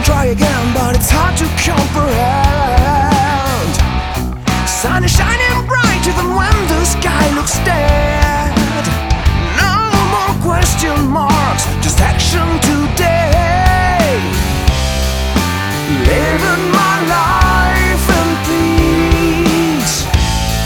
try again, but it's hard to comprehend. Sun is shining bright even when the sky looks dead. No more question marks, just action today.